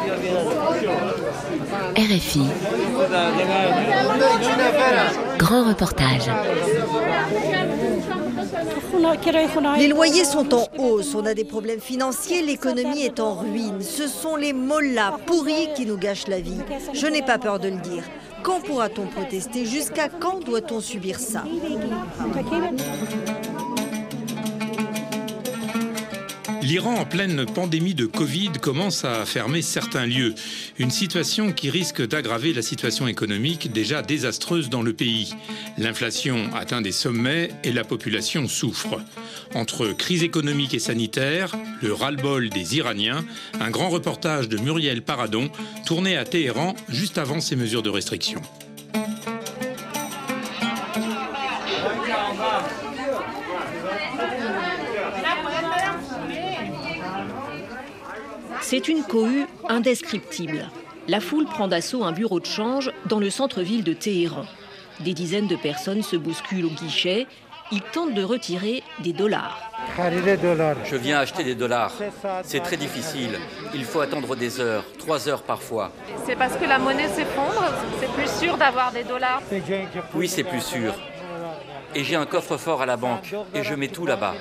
RFI. Grand reportage. Les loyers sont en hausse, on a des problèmes financiers, l'économie est en ruine. Ce sont les mollahs pourris qui nous gâchent la vie. Je n'ai pas peur de le dire. Quand pourra-t-on protester? Jusqu'à quand doit-on subir ça? L'Iran, en pleine pandémie de Covid, commence à fermer certains lieux. Une situation qui risque d'aggraver la situation économique déjà désastreuse dans le pays. L'inflation atteint des sommets et la population souffre. Entre crise économique et sanitaire, le ras-le-bol des Iraniens, un grand reportage de Muriel Paradon, tourné à Téhéran juste avant ces mesures de restriction. C'est une cohue indescriptible. La foule prend d'assaut un bureau de change dans le centre-ville de Téhéran. Des dizaines de personnes se bousculent au guichet. Ils tentent de retirer des dollars. Je viens acheter des dollars. C'est très difficile. Il faut attendre des heures, 3 heures parfois. C'est parce que la monnaie s'effondre? C'est plus sûr d'avoir des dollars? Oui, c'est plus sûr. Et j'ai un coffre-fort à la banque et je mets tout là-bas.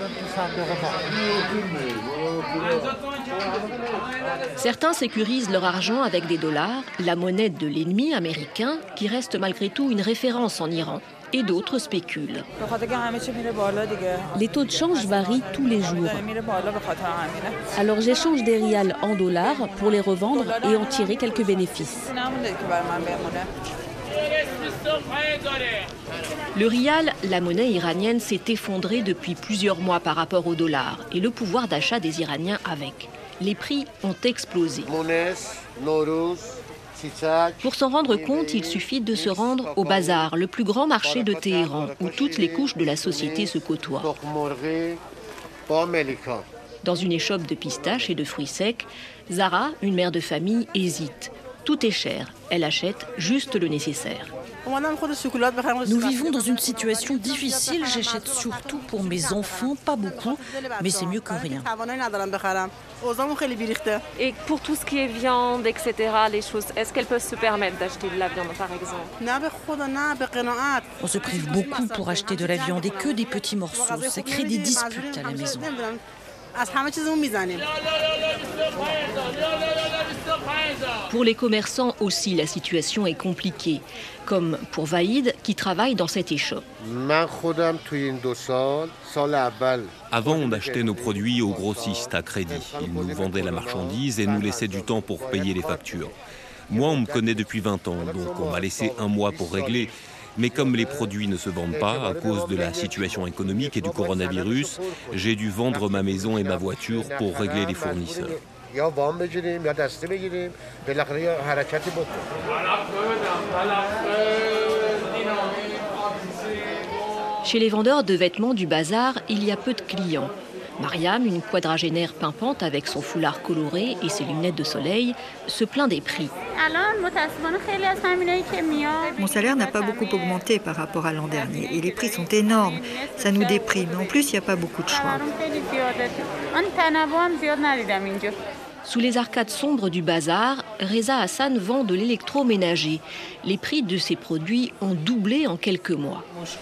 Certains sécurisent leur argent avec des dollars, la monnaie de l'ennemi américain, qui reste malgré tout une référence en Iran. Et d'autres spéculent. Les taux de change varient tous les jours. Alors j'échange des rials en dollars pour les revendre et en tirer quelques bénéfices. Le rial, la monnaie iranienne, s'est effondrée depuis plusieurs mois par rapport au dollar et le pouvoir d'achat des Iraniens avec. Les prix ont explosé. Pour s'en rendre compte, il suffit de se rendre au bazar, le plus grand marché de Téhéran, où toutes les couches de la société se côtoient. Dans une échoppe de pistaches et de fruits secs, Zara, une mère de famille, hésite. Tout est cher. Elle achète juste le nécessaire. Nous vivons dans une situation difficile. J'achète surtout pour mes enfants, pas beaucoup, mais c'est mieux que rien. Et pour tout ce qui est viande, etc., les choses, est-ce qu'elles peuvent se permettre d'acheter de la viande, par exemple? On se prive beaucoup pour acheter de la viande et que des petits morceaux. Ça crée des disputes à la maison. Pour les commerçants aussi, la situation est compliquée, comme pour Vaïd qui travaille dans cette échoppe. Avant, on achetait nos produits aux grossistes à crédit. Ils nous vendaient la marchandise et nous laissaient du temps pour payer les factures. Moi, on me connaît depuis 20 ans, donc on m'a laissé un mois pour régler. Mais comme les produits ne se vendent pas à cause de la situation économique et du coronavirus, j'ai dû vendre ma maison et ma voiture pour régler les fournisseurs. Chez les vendeurs de vêtements du bazar, il y a peu de clients. Mariam, une quadragénaire pimpante avec son foulard coloré et ses lunettes de soleil, se plaint des prix. Mon salaire n'a pas beaucoup augmenté par rapport à l'an dernier et les prix sont énormes. Ça nous déprime. En plus, il n'y a pas beaucoup de choix. Sous les arcades sombres du bazar, Reza Hassan vend de l'électroménager. Les prix de ces produits ont doublé en quelques mois.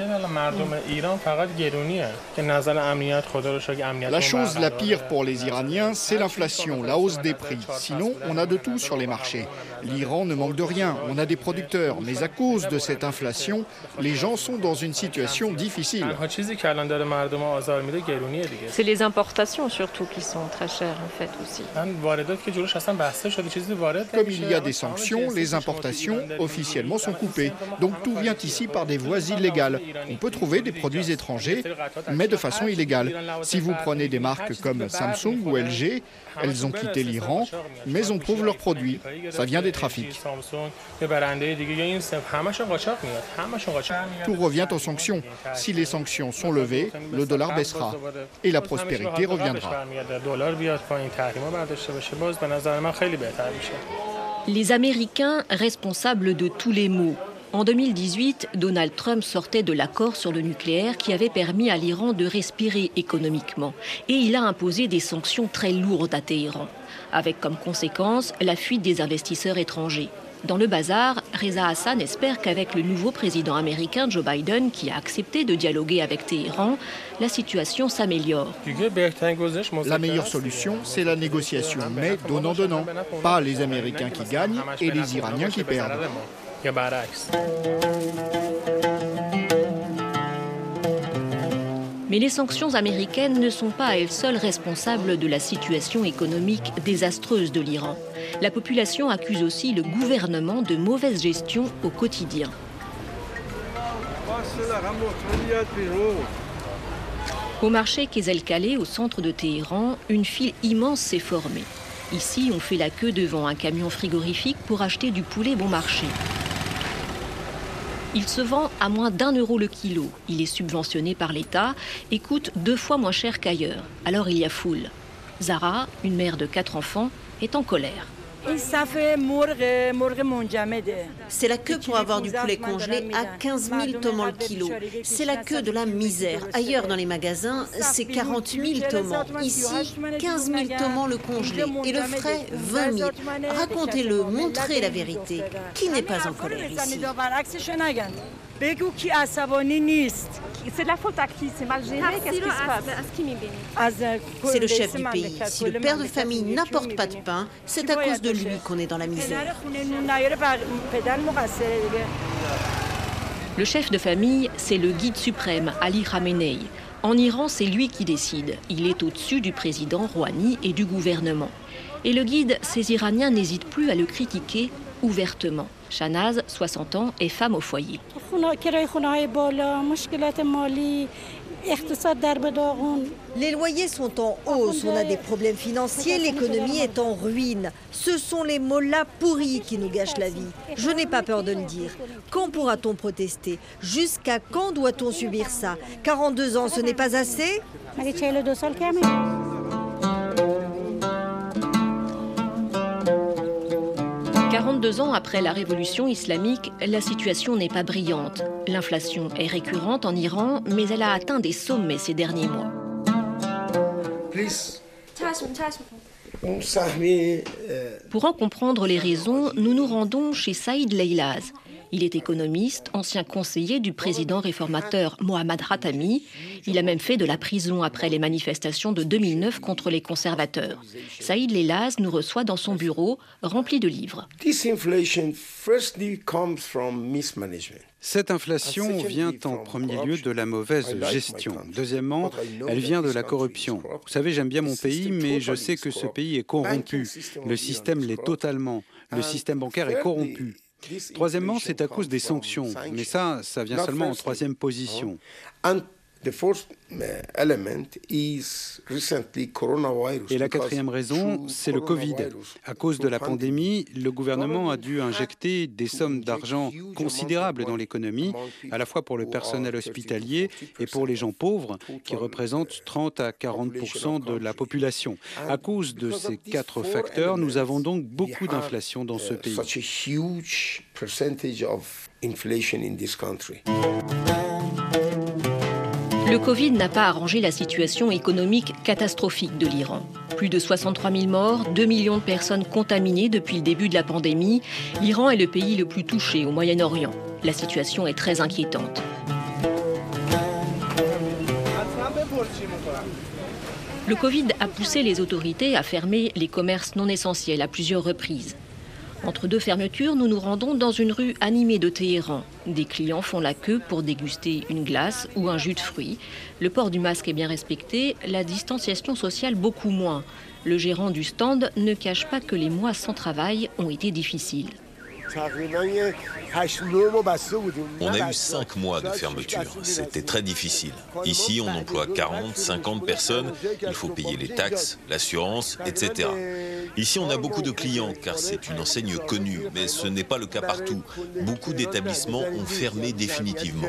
La chose la pire pour les Iraniens, c'est l'inflation, la hausse des prix. Sinon, on a de tout sur les marchés. L'Iran ne manque de rien, on a des producteurs. Mais à cause de cette inflation, les gens sont dans une situation difficile. C'est les importations surtout qui sont très chères en fait aussi. Comme il y a des sanctions, les importations officiellement sont coupées. Donc tout vient ici par des voies illégales. On peut trouver des produits étrangers, mais de façon illégale. Si vous prenez des marques comme Samsung ou LG, elles ont quitté l'Iran, mais on trouve leurs produits. Ça vient des trafics. Tout revient aux sanctions. Si les sanctions sont levées, le dollar baissera et la prospérité reviendra. Les Américains responsables de tous les maux. En 2018, Donald Trump sortait de l'accord sur le nucléaire qui avait permis à l'Iran de respirer économiquement. Et il a imposé des sanctions très lourdes à Téhéran, avec comme conséquence la fuite des investisseurs étrangers. Dans le bazar, Reza Hassan espère qu'avec le nouveau président américain Joe Biden, qui a accepté de dialoguer avec Téhéran, la situation s'améliore. La meilleure solution, c'est la négociation, mais donnant-donnant. Pas les Américains qui gagnent et les Iraniens qui perdent. Mais les sanctions américaines ne sont pas à elles seules responsables de la situation économique désastreuse de l'Iran. La population accuse aussi le gouvernement de mauvaise gestion au quotidien. Au marché Kezelkaleh, au centre de Téhéran, une file immense s'est formée. Ici, on fait la queue devant un camion frigorifique pour acheter du poulet bon marché. Il se vend à moins d'1 euro le kilo. Il est subventionné par l'État et coûte 2 fois moins cher qu'ailleurs. Alors il y a foule. Zara, une mère de 4 enfants, est en colère. C'est la queue pour avoir du poulet congelé à 15 000 tomans le kilo. C'est la queue de la misère. Ailleurs dans les magasins, c'est 40 000 tomans. Ici, 15 000 tomans le congelé. Et le frais, 20 000. Racontez-le, montrez la vérité. Qui n'est pas en colère ici? C'est de la faute à qui? C'est mal géré? Qu'est-ce qui se passe? C'est le chef du pays. Si le père de famille n'apporte pas de pain, c'est à cause de lui qu'on est dans la misère. Le chef de famille, c'est le guide suprême, Ali Khamenei. En Iran, c'est lui qui décide. Il est au-dessus du président Rouhani et du gouvernement. Et le guide, ces Iraniens n'hésitent plus à le critiquer ouvertement. Shanaz, 60 ans, est femme au foyer. Les loyers sont en hausse, on a des problèmes financiers, l'économie est en ruine. Ce sont les mollahs pourris qui nous gâchent la vie. Je n'ai pas peur de le dire. Quand pourra-t-on protester? Jusqu'à quand doit-on subir ça? 42 ans, ce n'est pas assez? 42 ans après la révolution islamique, la situation n'est pas brillante. L'inflation est récurrente en Iran, mais elle a atteint des sommets ces derniers mois. Pour en comprendre les raisons, nous nous rendons chez Saïd Leilaz. Il est économiste, ancien conseiller du président réformateur Mohammad Khatami. Il a même fait de la prison après les manifestations de 2009 contre les conservateurs. Saïd Leilaz nous reçoit dans son bureau, rempli de livres. Cette inflation vient en premier lieu de la mauvaise gestion. Deuxièmement, elle vient de la corruption. Vous savez, j'aime bien mon pays, mais je sais que ce pays est corrompu. Le système l'est totalement. Le système bancaire est corrompu. Troisièmement, c'est à cause des sanctions. Mais ça vient seulement en troisième position. Et la quatrième raison, c'est le Covid. À cause de la pandémie, le gouvernement a dû injecter des sommes d'argent considérables dans l'économie, à la fois pour le personnel hospitalier et pour les gens pauvres, qui représentent 30 à 40% de la population. À cause de ces 4 facteurs, nous avons donc beaucoup d'inflation dans ce pays. Le Covid n'a pas arrangé la situation économique catastrophique de l'Iran. Plus de 63 000 morts, 2 millions de personnes contaminées depuis le début de la pandémie. L'Iran est le pays le plus touché au Moyen-Orient. La situation est très inquiétante. Le Covid a poussé les autorités à fermer les commerces non essentiels à plusieurs reprises. Entre 2 fermetures, nous nous rendons dans une rue animée de Téhéran. Des clients font la queue pour déguster une glace ou un jus de fruits. Le port du masque est bien respecté, la distanciation sociale beaucoup moins. Le gérant du stand ne cache pas que les mois sans travail ont été difficiles. On a eu 5 mois de fermeture. C'était très difficile. Ici, on emploie 40, 50 personnes. Il faut payer les taxes, l'assurance, etc. Ici, on a beaucoup de clients, car c'est une enseigne connue. Mais ce n'est pas le cas partout. Beaucoup d'établissements ont fermé définitivement.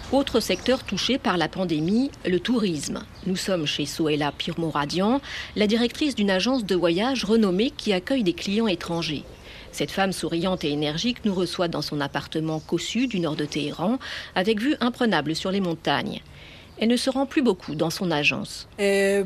Autre secteur touché par la pandémie, le tourisme. Nous sommes chez Sohela Pirmouradian, la directrice d'une agence de voyage renommée qui accueille des clients étrangers. Cette femme souriante et énergique nous reçoit dans son appartement cossu du nord de Téhéran, avec vue imprenable sur les montagnes. Elle ne se rend plus beaucoup dans son agence. La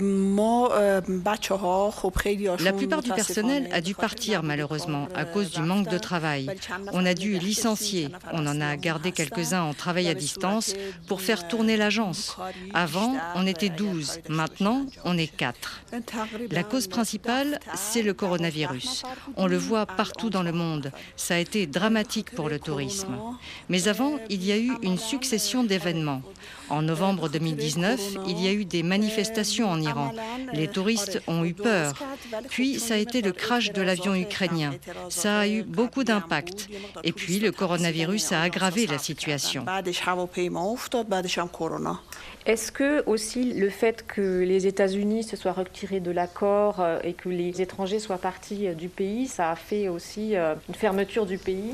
plupart du personnel a dû partir malheureusement à cause du manque de travail. On a dû licencier. On en a gardé quelques-uns en travail à distance pour faire tourner l'agence. Avant, on était 12. Maintenant, on est 4. La cause principale, c'est le coronavirus. On le voit partout dans le monde. Ça a été dramatique pour le tourisme. Mais avant, il y a eu une succession d'événements. En novembre 2019, il y a eu des manifestations en Iran. Les touristes ont eu peur. Puis, ça a été le crash de l'avion ukrainien. Ça a eu beaucoup d'impact. Et puis, le coronavirus a aggravé la situation. Est-ce que aussi le fait que les États-Unis se soient retirés de l'accord et que les étrangers soient partis du pays, ça a fait aussi une fermeture du pays?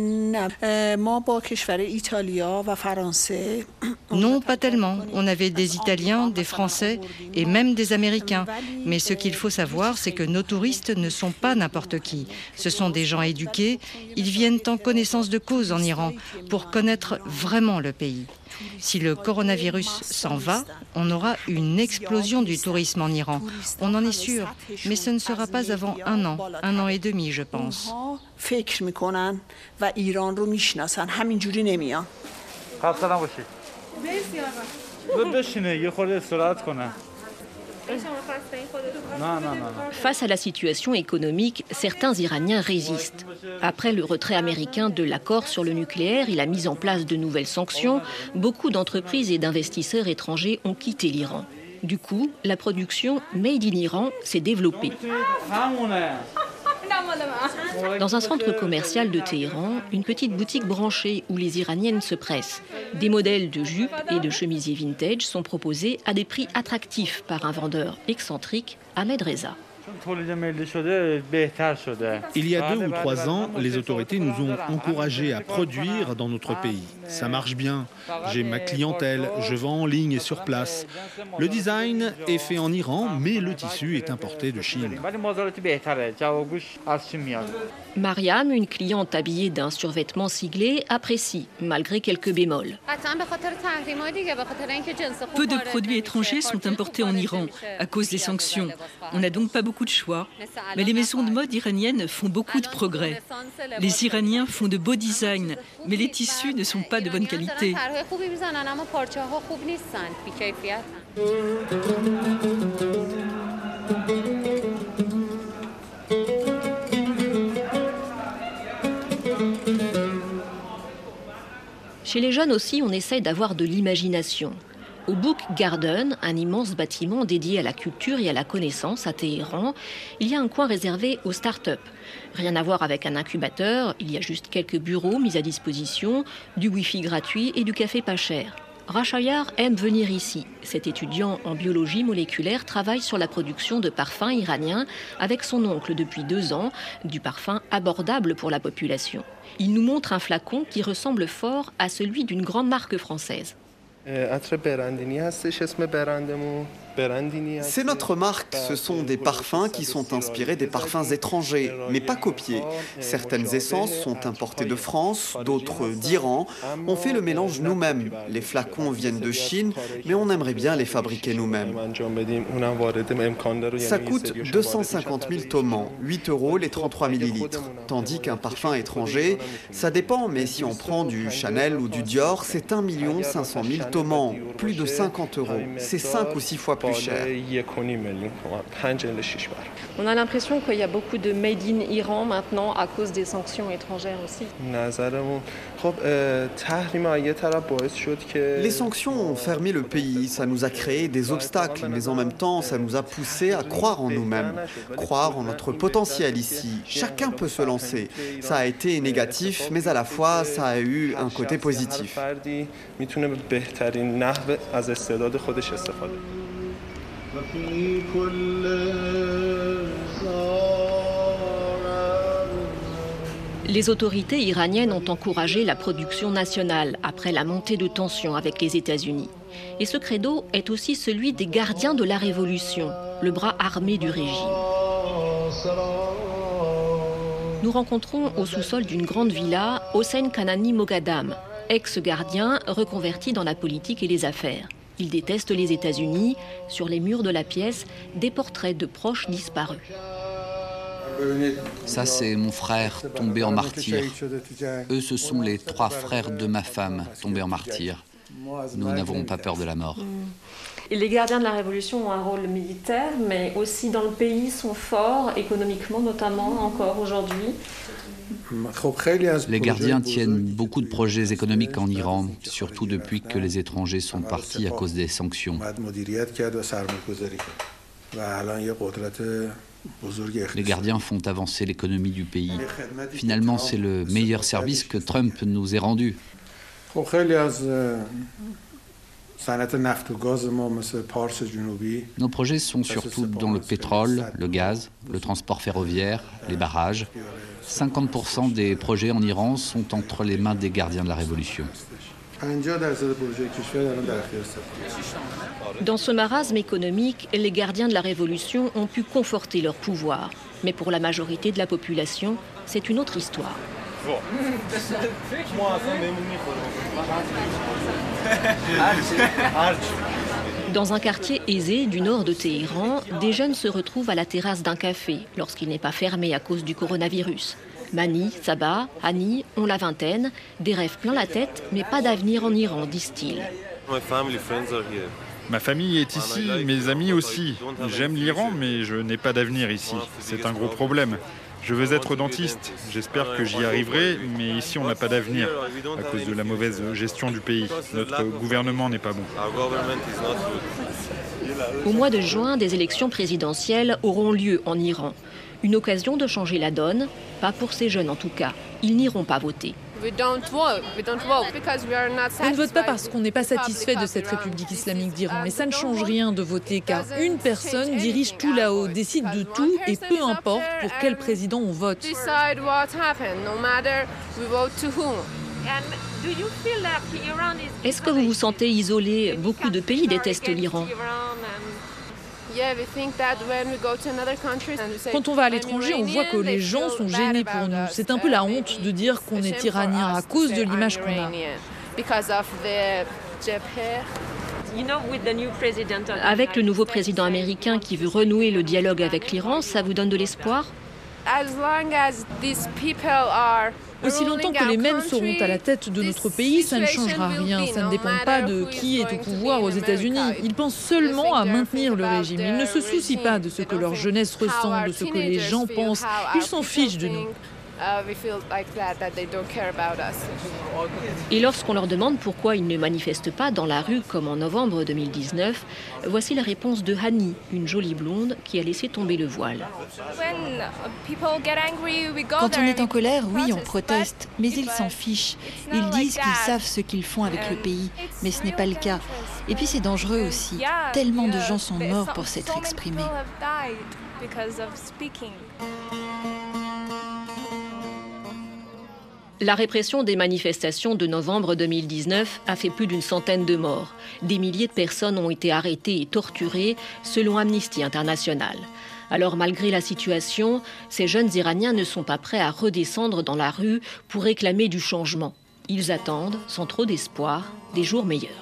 Non, pas tellement. On avait des Italiens, des Français et même des Américains. Mais ce qu'il faut savoir, c'est que nos touristes ne sont pas n'importe qui. Ce sont des gens éduqués. Ils viennent en connaissance de cause en Iran pour connaître vraiment le pays. Si le coronavirus s'en va, on aura une explosion du tourisme en Iran. On en est sûr, mais ce ne sera pas avant 1 an et demi, je pense. Face à la situation économique, certains Iraniens résistent. Après le retrait américain de l'accord sur le nucléaire et la mise en place de nouvelles sanctions, beaucoup d'entreprises et d'investisseurs étrangers ont quitté l'Iran. Du coup, la production Made in Iran s'est développée. Dans un centre commercial de Téhéran, une petite boutique branchée où les Iraniennes se pressent. Des modèles de jupes et de chemisiers vintage sont proposés à des prix attractifs par un vendeur excentrique, Ahmed Reza. Il y a 2 ou 3 ans, les autorités nous ont encouragés à produire dans notre pays. Ça marche bien. J'ai ma clientèle, je vends en ligne et sur place. Le design est fait en Iran, mais le tissu est importé de Chine. Mariam, une cliente habillée d'un survêtement siglé, apprécie, malgré quelques bémols. Peu de produits étrangers sont importés en Iran à cause des sanctions. On n'a donc pas beaucoup de choix. Mais les maisons de mode iraniennes font beaucoup de progrès. Les Iraniens font de beaux designs, mais les tissus ne sont pas de bonne qualité. Chez les jeunes aussi, on essaye d'avoir de l'imagination. Au Book Garden, un immense bâtiment dédié à la culture et à la connaissance à Téhéran, il y a un coin réservé aux start-up. Rien à voir avec un incubateur, il y a juste quelques bureaux mis à disposition, du Wi-Fi gratuit et du café pas cher. Rachayar aime venir ici. Cet étudiant en biologie moléculaire travaille sur la production de parfums iraniens avec son oncle depuis 2 ans, du parfum abordable pour la population. Il nous montre un flacon qui ressemble fort à celui d'une grande marque française. C'est notre marque, ce sont des parfums qui sont inspirés des parfums étrangers, mais pas copiés. Certaines essences sont importées de France, d'autres d'Iran. On fait le mélange nous-mêmes. Les flacons viennent de Chine, mais on aimerait bien les fabriquer nous-mêmes. Ça coûte 250 000 tomans, 8 € les 33 millilitres. Tandis qu'un parfum étranger, ça dépend, mais si on prend du Chanel ou du Dior, c'est 1 500 000 tomans, plus de 50 €. C'est 5 ou 6 fois plus cher. On a l'impression qu'il y a beaucoup de made in Iran maintenant à cause des sanctions étrangères aussi. Les sanctions ont fermé le pays, ça nous a créé des obstacles, mais en même temps, ça nous a poussé à croire en nous-mêmes, croire en notre potentiel ici. Chacun peut se lancer. Ça a été négatif, mais à la fois, ça a eu un côté positif. Les Les autorités iraniennes ont encouragé la production nationale après la montée de tensions avec les États-Unis. Et ce credo est aussi celui des gardiens de la Révolution, le bras armé du régime. Nous rencontrons au sous-sol d'une grande villa Hossein Kanani Moghadam, ex-gardien reconverti dans la politique et les affaires. Il déteste les États-Unis. Sur les murs de la pièce, des portraits de proches disparus. Ça, c'est mon frère tombé en martyr. Eux, ce sont les 3 frères de ma femme tombés en martyr. Nous n'avons pas peur de la mort. Et les gardiens de la Révolution ont un rôle militaire, mais aussi dans le pays sont forts, économiquement notamment, encore aujourd'hui. Les gardiens tiennent beaucoup de projets économiques en Iran, surtout depuis que les étrangers sont partis à cause des sanctions. Les gardiens font avancer l'économie du pays. Finalement, c'est le meilleur service que Trump nous ait rendu. Nos projets sont surtout dans le pétrole, le gaz, le transport ferroviaire, les barrages. 50% des projets en Iran sont entre les mains des gardiens de la Révolution. Dans ce marasme économique, les gardiens de la Révolution ont pu conforter leur pouvoir. Mais pour la majorité de la population, c'est une autre histoire. Dans un quartier aisé du nord de Téhéran, des jeunes se retrouvent à la terrasse d'un café lorsqu'il n'est pas fermé à cause du coronavirus. Mani, Sabah, Hani ont la vingtaine, des rêves plein la tête, mais pas d'avenir en Iran, disent-ils. Ma famille est ici, mes amis aussi. J'aime l'Iran, mais je n'ai pas d'avenir ici. C'est un gros problème. Je veux être dentiste. J'espère que j'y arriverai, mais ici on n'a pas d'avenir à cause de la mauvaise gestion du pays. Notre gouvernement n'est pas bon. Au mois de juin, des élections présidentielles auront lieu en Iran. Une occasion de changer la donne, pas pour ces jeunes en tout cas. Ils n'iront pas voter. On ne vote pas parce qu'on n'est pas satisfait de cette République islamique d'Iran. Mais ça ne change rien de voter car une personne dirige tout là-haut, décide de tout et peu importe pour quel président on vote. Est-ce que vous vous sentez isolé? Beaucoup de pays détestent l'Iran. Quand on va à l'étranger, on voit que les gens sont gênés pour nous. C'est un peu la honte de dire qu'on est iranien à cause de l'image qu'on a. Avec le nouveau président américain qui veut renouer le dialogue avec l'Iran, ça vous donne de l'espoir? Aussi longtemps que les mêmes seront à la tête de notre pays, ça ne changera rien. Ça ne dépend pas de qui est au pouvoir aux États-Unis. Ils pensent seulement à maintenir le régime. Ils ne se soucient pas de ce que leur jeunesse ressent, de ce que les gens pensent. Ils s'en fichent de nous. Et lorsqu'on leur demande pourquoi ils ne manifestent pas dans la rue comme en novembre 2019, voici la réponse de Hani, une jolie blonde qui a laissé tomber le voile. Quand on est en colère, oui, on proteste, mais ils s'en fichent. Ils disent qu'ils savent ce qu'ils font avec le pays, mais ce n'est pas le cas. Et puis c'est dangereux aussi. Tellement de gens sont morts pour s'être exprimés. La répression des manifestations de novembre 2019 a fait plus d'une centaine de morts. Des milliers de personnes ont été arrêtées et torturées, selon Amnesty International. Alors malgré la situation, ces jeunes Iraniens ne sont pas prêts à redescendre dans la rue pour réclamer du changement. Ils attendent, sans trop d'espoir, des jours meilleurs.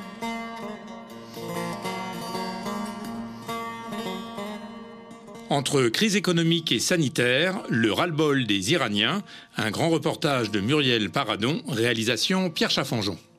Entre crise économique et sanitaire, le ras-le-bol des Iraniens, un grand reportage de Muriel Paradon, réalisation Pierre Chaffanjon.